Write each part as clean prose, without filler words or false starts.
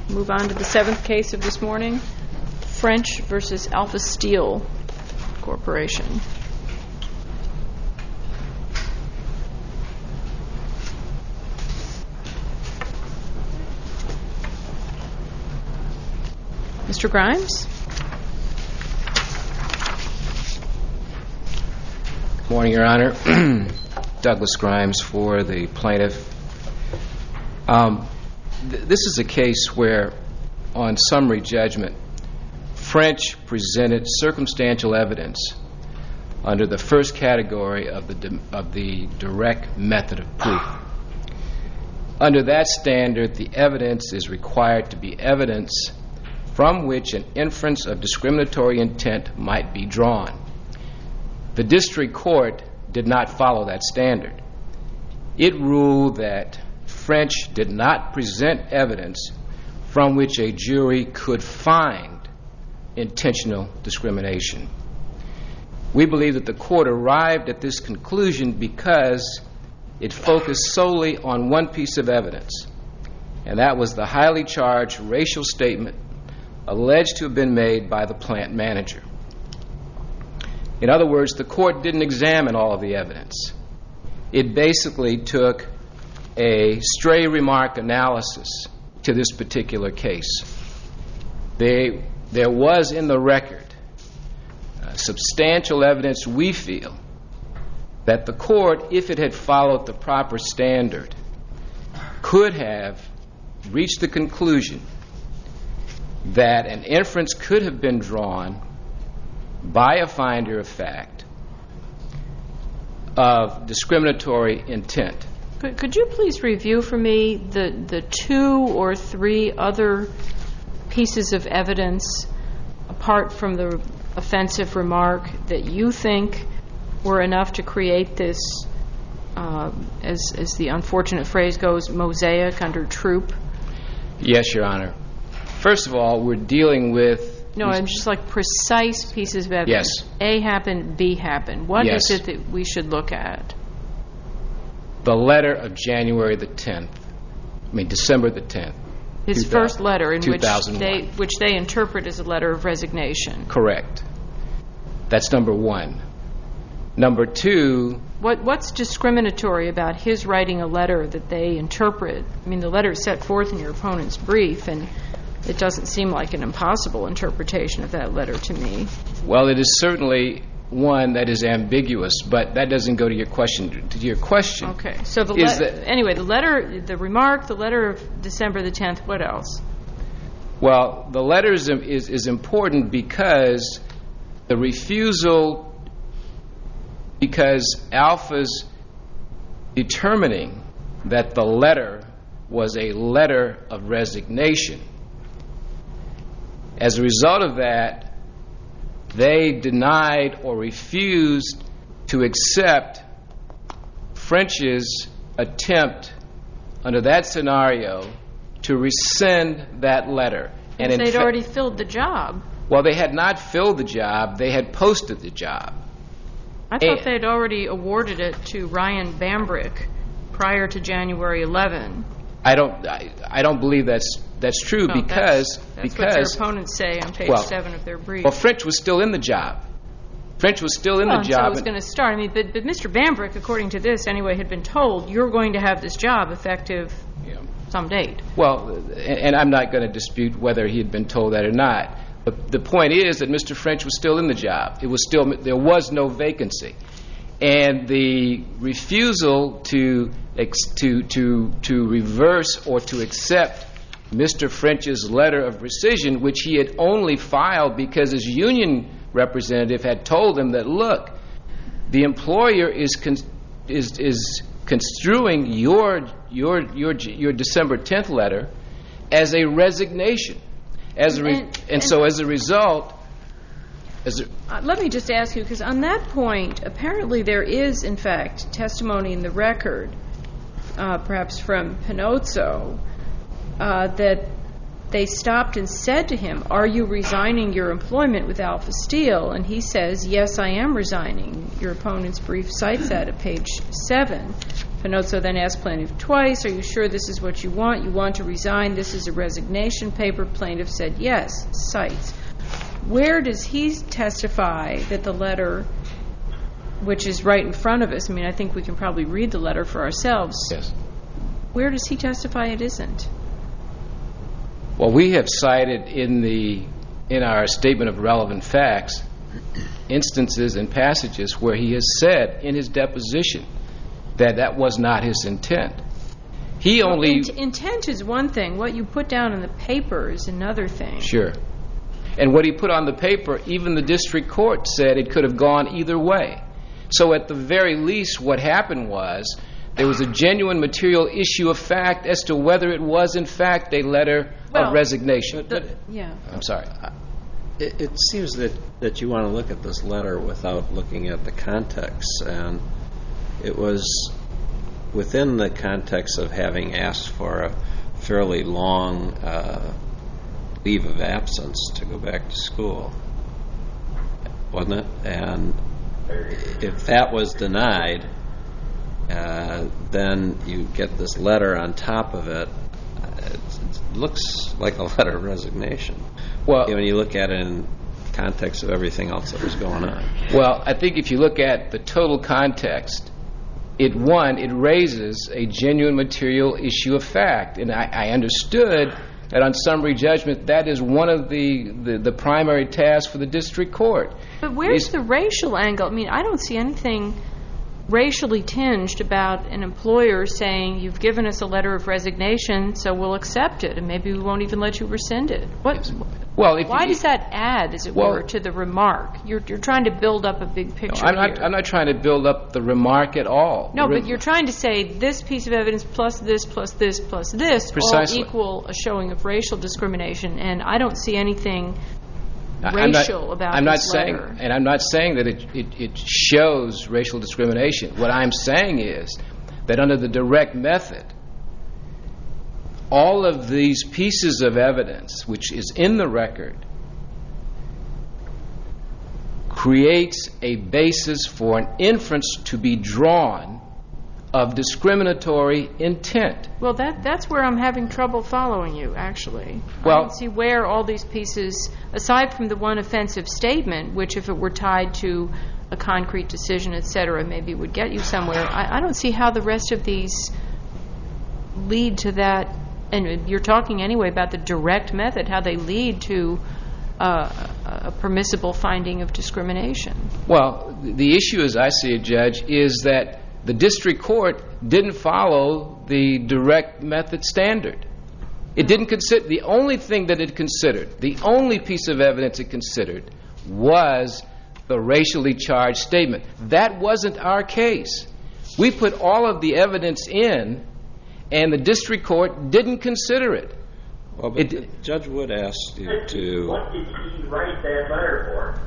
Move on to the seventh case of this morning, French versus Alpha Steel Corporation. Mr. Grimes? Good morning, Your Honor. Douglas Grimes for the plaintiff. This is a case where, on summary judgment, French presented circumstantial evidence under the first category of the direct method of proof. Under that standard, the evidence is required to be evidence from which an inference of discriminatory intent might be drawn. The district court did not follow that standard. It ruled that French did not present evidence from which a jury could find intentional discrimination. We believe that the court arrived at this conclusion because it focused solely on one piece of evidence, and that was the highly charged racial statement alleged to have been made by the plant manager. In other words, the court didn't examine all of the evidence. It basically took a stray remark analysis to this particular case. There was in the record substantial evidence, we feel, that the court, if it had followed the proper standard, could have reached the conclusion that an inference could have been drawn by a finder of fact of discriminatory intent. Could you please review for me the two or three other pieces of evidence, apart from the offensive remark, that you think were enough to create this, as the unfortunate phrase goes, mosaic under Troop? Yes, Your Honor. First of all, we're dealing with... No, I'm just like precise pieces of evidence. Yes. A happened, B happened. What Yes. is it that we should look at? The letter of December the 10th. His first letter, in 2001. which they interpret as a letter of resignation. Correct. That's number one. Number two... What's discriminatory about his writing a letter that they interpret? I mean, the letter is set forth in your opponent's brief, and it doesn't seem like an impossible interpretation of that letter to me. Well, it is certainly one that is ambiguous, but that doesn't go to your question. Okay. So anyway, the letter of December the 10th, what else? Well, the letter is important because the refusal, because Alpha's determining that the letter was a letter of resignation. As a result of that, they denied or refused to accept French's attempt under that scenario to rescind that letter. And they'd already filled the job. Well, they had not filled the job. They had posted the job. I thought they'd already awarded it to Ryan Bambrick prior to January 11. I don't believe that's true because what your opponents say on page 7 of their brief. Well, French was still in the job. So it was going to start. I mean, but Mr. Bambrick, according to this anyway, had been told you're going to have this job effective some date. Well, and I'm not going to dispute whether he had been told that or not. But the point is that Mr. French was still in the job. There was no vacancy, and the refusal to reverse or to accept Mr. French's letter of rescission, which he had only filed because his union representative had told him that, look, the employer is construing your December 10th letter as a resignation. So as a result... Let me just ask you, because on that point, apparently there is, in fact, testimony in the record, perhaps from Pinozzo, that they stopped and said to him, are you resigning your employment with Alpha Steel? And he says, yes, I am resigning. Your opponent's brief cites that at page 7. Pinozzo then asked plaintiff twice, "Are you sure this is what you want? You want to resign? This is a resignation paper." Plaintiff said yes, cites. Where does he testify that the letter, which is right in front of us, I mean, I think we can probably read the letter for ourselves. Yes. Where does he testify it isn't? Well, we have cited in our statement of relevant facts instances and passages where he has said in his deposition that was not his intent. He only... Intent is one thing. What you put down in the paper is another thing. Sure. And what he put on the paper, even the district court said it could have gone either way. So at the very least, what happened was there was a genuine material issue of fact as to whether it was, in fact, a letter of resignation. Yeah. I'm sorry. It seems that you want to look at this letter without looking at the context. And it was within the context of having asked for a fairly long leave of absence to go back to school, wasn't it? And if that was denied, then you get this letter on top of it. It looks like a letter of resignation. Well, when you look at it in context of everything else that was going on. Well, I think if you look at the total context, it raises a genuine material issue of fact. And I understood that on summary judgment, that is one of the primary tasks for the district court. But where's the racial angle? I mean, I don't see anything racially tinged about an employer saying, "You've given us a letter of resignation, so we'll accept it, and maybe we won't even let you rescind it." Why does that add, as it were, to the remark? You're trying to build up a big picture here. I'm not trying to build up the remark at all. No, but you're trying to say this piece of evidence plus this plus this plus this Precisely. all equal a showing of racial discrimination, and I don't see anything racial about this letter. And I'm not saying that it shows racial discrimination. What I'm saying is that under the direct method, all of these pieces of evidence, which is in the record, creates a basis for an inference to be drawn of discriminatory intent. Well, that's where I'm having trouble following you, actually. Well, I don't see where all these pieces, aside from the one offensive statement, which if it were tied to a concrete decision, et cetera, maybe would get you somewhere, I don't see how the rest of these lead to that. And you're talking anyway about the direct method, how they lead to a permissible finding of discrimination. Well, the issue, as I see it, Judge, is that the district court didn't follow the direct method standard. It didn't consider, the only thing that it considered, the only piece of evidence it considered was the racially charged statement. That wasn't our case. We put all of the evidence in, and the district court didn't consider it. Well, but Judge Wood asked you to... What did he write that letter for?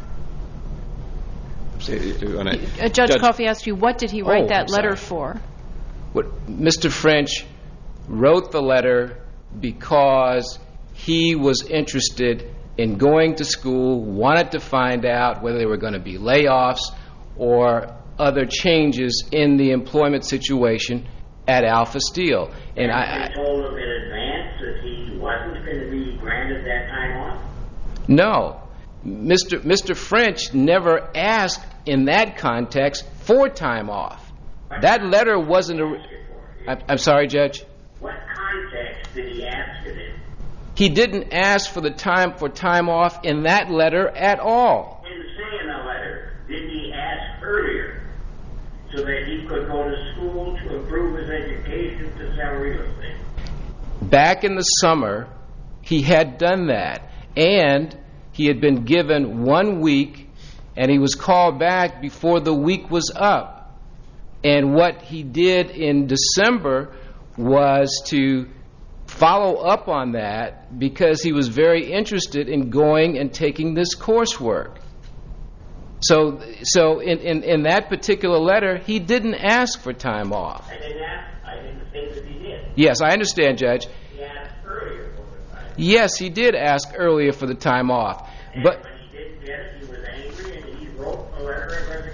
Judge Coffey asked you, what did he write that letter for? Mr. French wrote the letter because he was interested in going to school, wanted to find out whether there were going to be layoffs or other changes in the employment situation at Alpha Steel. And I told him in advance that he wasn't going to be granted that time off? No. Mr. French never asked in that context for time off. That letter wasn't I'm sorry, Judge? What context did he ask it in? He didn't ask for time off in that letter at all. He didn't say in the letter. Didn't he ask earlier so that he could go to school to improve his education to sell real estate? Back in the summer, he had done that, and he had been given 1 week, and he was called back before the week was up. And what he did in December was to follow up on that because he was very interested in going and taking this coursework. So in that particular letter, he didn't ask for time off. I didn't think that he did. Yes, I understand, Judge. He asked earlier for the time off. Yes, he did ask earlier for the time off. And But when he didn't get it, he was angry and he wrote a letter of resignation.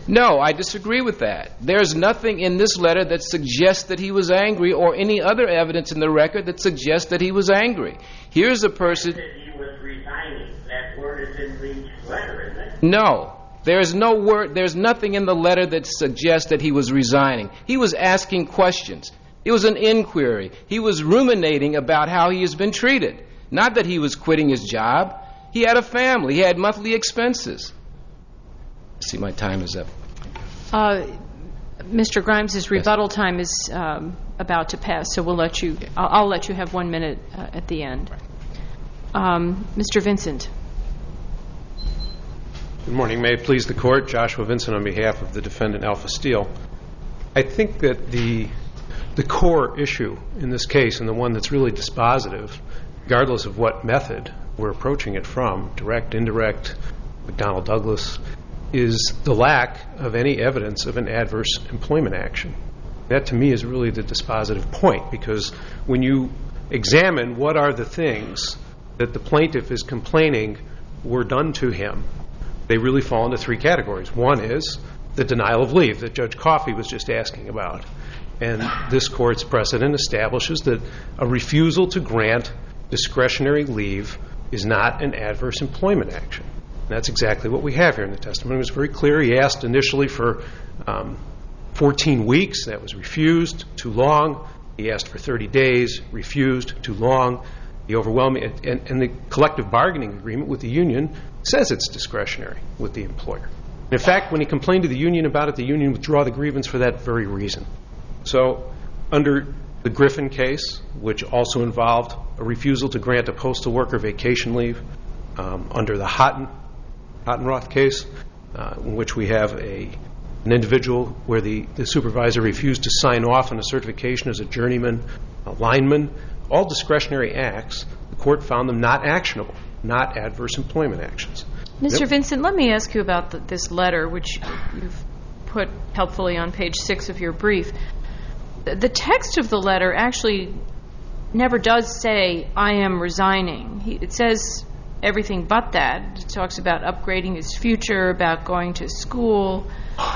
No, I disagree with that. There's nothing in this letter that suggests that he was angry or any other evidence in the record that suggests that he was angry. Here's a person... He was resigning. That word is in the letter, isn't it? No. There's no word, there's nothing in the letter that suggests that he was resigning. He was asking questions. It was an inquiry. He was ruminating about how he has been treated. Not that he was quitting his job. He had a family. He had monthly expenses. See, my time is up. Mr. Grimes' rebuttal time is about to pass, so I'll let you have 1 minute at the end. Mr. Vincent. Good morning. May it please the Court. Joshua Vincent on behalf of the defendant, Alpha Steel. I think that the core issue in this case, and the one that's really dispositive, regardless of what method we're approaching it from, direct, indirect, McDonnell Douglas, is the lack of any evidence of an adverse employment action. That, to me, is really the dispositive point, because when you examine what are the things that the plaintiff is complaining were done to him, they really fall into three categories. One is the denial of leave that Judge Coffey was just asking about. And this Court's precedent establishes that a refusal to grant discretionary leave is not an adverse employment action. And that's exactly what we have here in the testimony. It was very clear. He asked initially for 14 weeks. That was refused. Too long. He asked for 30 days. Refused. Too long. The overwhelming and the collective bargaining agreement with the union says it's discretionary with the employer. In fact, when he complained to the union about it, the union withdrew the grievance for that very reason. So under the Griffin case, which also involved a refusal to grant a postal worker vacation leave, under the Hottenroth case, in which we have an individual where the supervisor refused to sign off on a certification as a journeyman, a lineman, all discretionary acts, the Court found them not actionable, not adverse employment actions. Mr. Vincent, let me ask you about this letter, which you've put helpfully on page 6 of your brief. The text of the letter actually never does say, I am resigning. It says everything but that. It talks about upgrading his future, about going to school,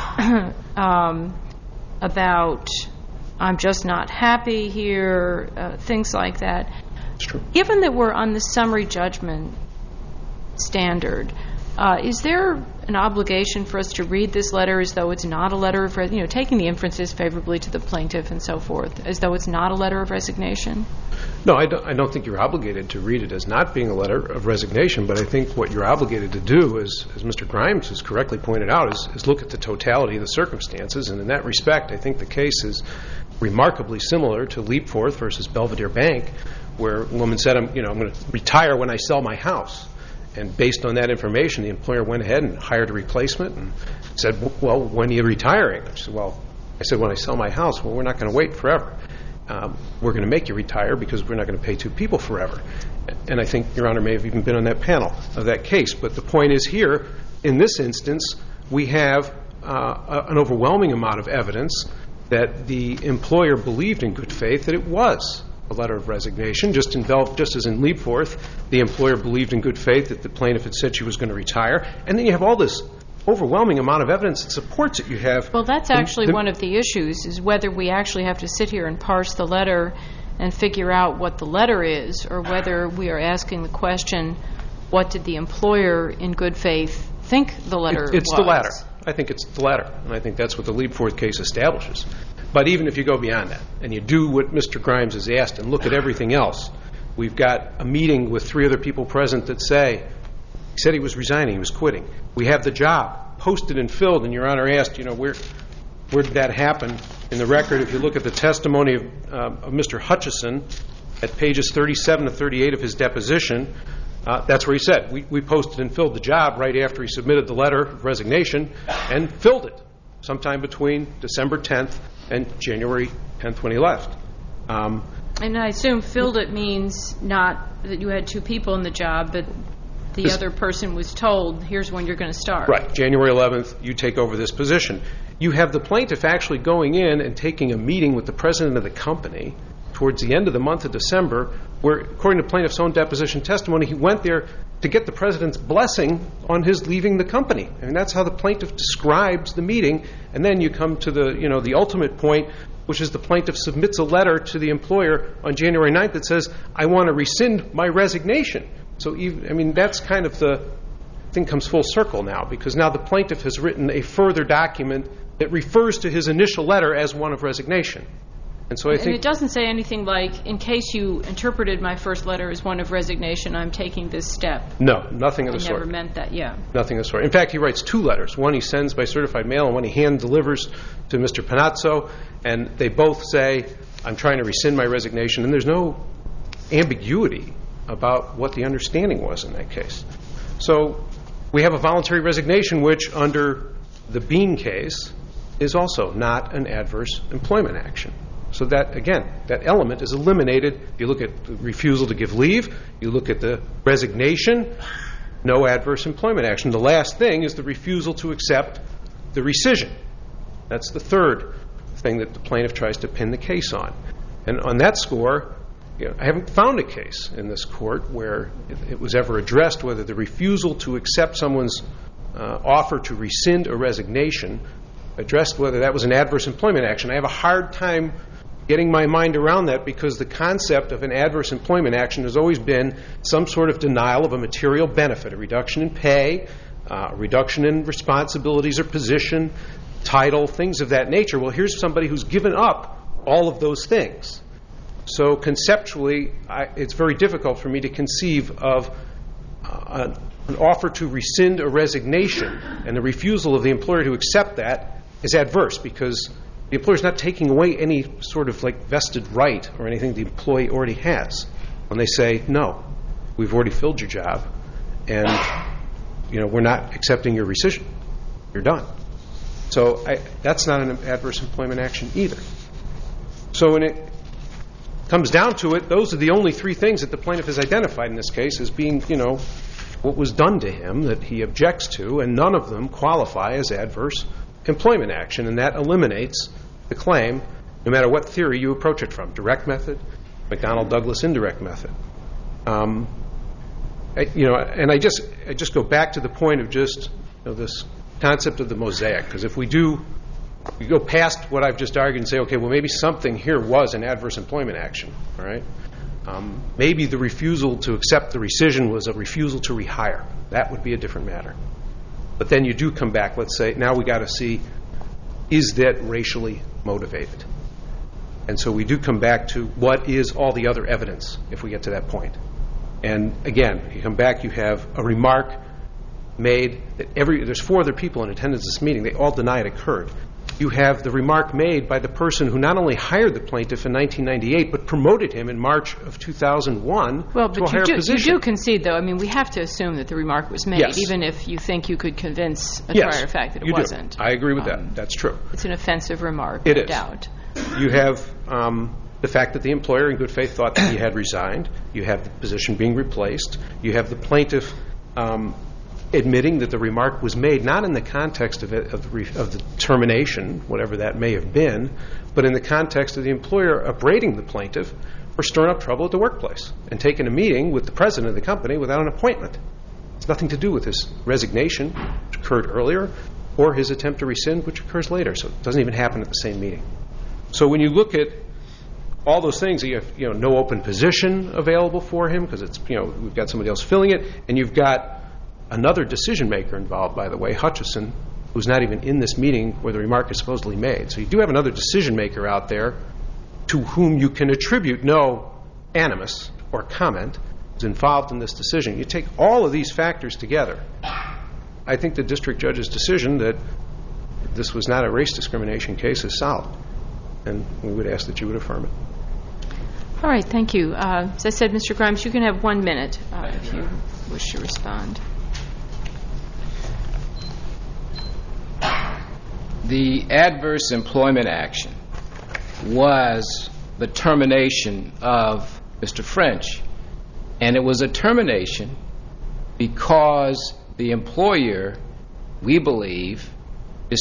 about I'm just not happy here, things like that. It's true. Given that we're on the summary judgment standard, is there an obligation for us to read this letter as though it's not a letter of, taking the inferences favorably to the plaintiff and so forth, as though it's not a letter of resignation? No, I don't think you're obligated to read it as not being a letter of resignation, but I think what you're obligated to do, as Mr. Grimes has correctly pointed out, is look at the totality of the circumstances, and in that respect, I think the case is remarkably similar to Leapforth versus Belvedere Bank, where a woman said, I'm going to retire when I sell my house. And based on that information, the employer went ahead and hired a replacement and said, well, when are you retiring? I said, when I sell my house. Well, we're not going to wait forever. We're going to make you retire because we're not going to pay two people forever. And I think Your Honor may have even been on that panel of that case. But the point is here, in this instance, we have an overwhelming amount of evidence that the employer believed in good faith that it was a letter of resignation. Just as in Leapforth, the employer believed in good faith that the plaintiff had said she was going to retire. And then you have all this overwhelming amount of evidence that supports it. You have... Well, that's actually one of the issues, is whether we actually have to sit here and parse the letter and figure out what the letter is, or whether we are asking the question, what did the employer in good faith think the letter was? It's the latter. I think it's the latter. And I think that's what the Leapforth case establishes. But even if you go beyond that and you do what Mr. Grimes has asked and look at everything else, we've got a meeting with 3 other people present that say, he said he was resigning, he was quitting. We have the job posted and filled, and Your Honor asked, where did that happen? In the record, if you look at the testimony of Mr. Hutchison at pages 37 to 38 of his deposition, that's where he said, we posted and filled the job right after he submitted the letter of resignation and filled it sometime between December 10th and January 10th when he left. And I assume filled it means not that you had 2 people in the job, but the other person was told, here's when you're going to start. Right. January 11th, you take over this position. You have the plaintiff actually going in and taking a meeting with the president of the company towards the end of the month of December, where, according to plaintiff's own deposition testimony, he went there to get the president's blessing on his leaving the company. I mean, that's how the plaintiff describes the meeting. And then you come to the ultimate point, which is the plaintiff submits a letter to the employer on January 9th that says, I want to rescind my resignation. So, that's kind of the thing comes full circle now, because now the plaintiff has written a further document that refers to his initial letter as one of resignation. And so I think... And it doesn't say anything like, in case you interpreted my first letter as one of resignation, I'm taking this step. No, nothing of the sort. I never meant that, yeah. Nothing of the sort. In fact, he writes 2 letters. One he sends by certified mail, and one he hand delivers to Mr. Panazzo, and they both say, I'm trying to rescind my resignation, and there's no ambiguity about what the understanding was in that case. So we have a voluntary resignation, which under the Bean case is also not an adverse employment action. So that, again, that element is eliminated. You look at the refusal to give leave, you look at the resignation, no adverse employment action. The last thing is the refusal to accept the rescission. That's the third thing that the plaintiff tries to pin the case on. And on that score, I haven't found a case in this court where it was ever addressed whether the refusal to accept someone's offer to rescind a resignation addressed whether that was an adverse employment action. I have a hard time getting my mind around that, because the concept of an adverse employment action has always been some sort of denial of a material benefit, a reduction in pay, a reduction in responsibilities or position, title, things of that nature. Well, here's somebody who's given up all of those things. So conceptually, it's very difficult for me to conceive of an offer to rescind a resignation and the refusal of the employer to accept that is adverse, because the employer's not taking away any sort of vested right or anything the employee already has. When they say, no, we've already filled your job, and we're not accepting your rescission. You're done. So that's not an adverse employment action either. So when it comes down to it, those are the only 3 things that the plaintiff has identified in this case as being, what was done to him that he objects to, and none of them qualify as adverse employment action, and that eliminates the claim no matter what theory you approach it from, direct method, McDonnell-Douglas indirect method. And I just go back to the point of just this concept of the mosaic, because if we go past what I've just argued and say, okay, well, maybe something here was an adverse employment action, all right? Maybe the refusal to accept the rescission was a refusal to rehire. That would be a different matter. But then you do come back, let's say, now we got to see, is that racially motivated? And so we do come back to what is all the other evidence if we get to that point. And again, you come back, you have a remark made that there's 4 other people in attendance at this meeting. They all deny it occurred. You have the remark made by the person who not only hired the plaintiff in 1998, but promoted him in March of 2001 to a higher position. You do concede, though. I mean, we have to assume that the remark was made, yes, even if you think you could convince a prior fact that it wasn't. Do. I agree with that. That's true. It's an offensive remark, no doubt. You have the fact that the employer in good faith thought that he had resigned. You have the position being replaced. You have the plaintiff admitting that the remark was made not in the context of the termination, whatever that may have been, but in the context of the employer upbraiding the plaintiff for stirring up trouble at the workplace and taking a meeting with the president of the company without an appointment. It's nothing to do with his resignation, which occurred earlier, or his attempt to rescind, which occurs later. So it doesn't even happen at the same meeting. So when you look at all those things, you have no open position available for him because it's we've got somebody else filling it, and you've got another decision maker involved, by the way, Hutchison, who's not even in this meeting where the remark is supposedly made. So you do have another decision maker out there to whom you can attribute no animus or comment is involved in this decision. You take all of these factors together. I think the district judge's decision that this was not a race discrimination case is solid, and we would ask that you would affirm it. All right, thank you. As I said, Mr. Grimes, you can have 1 minute if you wish to respond. The adverse employment action was the termination of Mr. French, and it was a termination because the employer, we believe,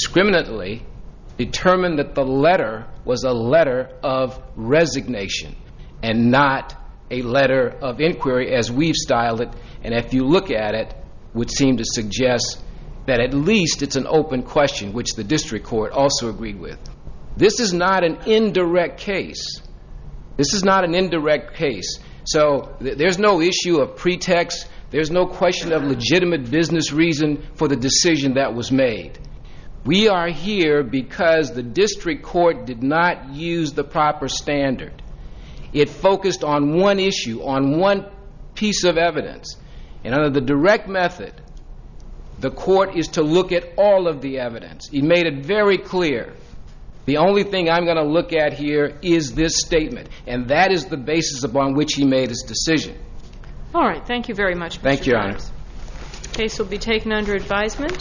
discriminately determined that the letter was a letter of resignation. and not a letter of inquiry as we've styled it, and if you look at it, would seem to suggest that at least it's an open question, which the district court also agreed with. This is not an indirect case. This is not an indirect case. So there's no issue of pretext. There's no question of legitimate business reason for the decision that was made. We are here because the district court did not use the proper standard. It focused on one issue, on one piece of evidence. And under the direct method, the court is to look at all of the evidence. He made it very clear. The only thing I'm going to look at here is this statement, and that is the basis upon which he made his decision. All right. Thank you very much, Mr. Thank you, Your Honor. Case will be taken under advisement.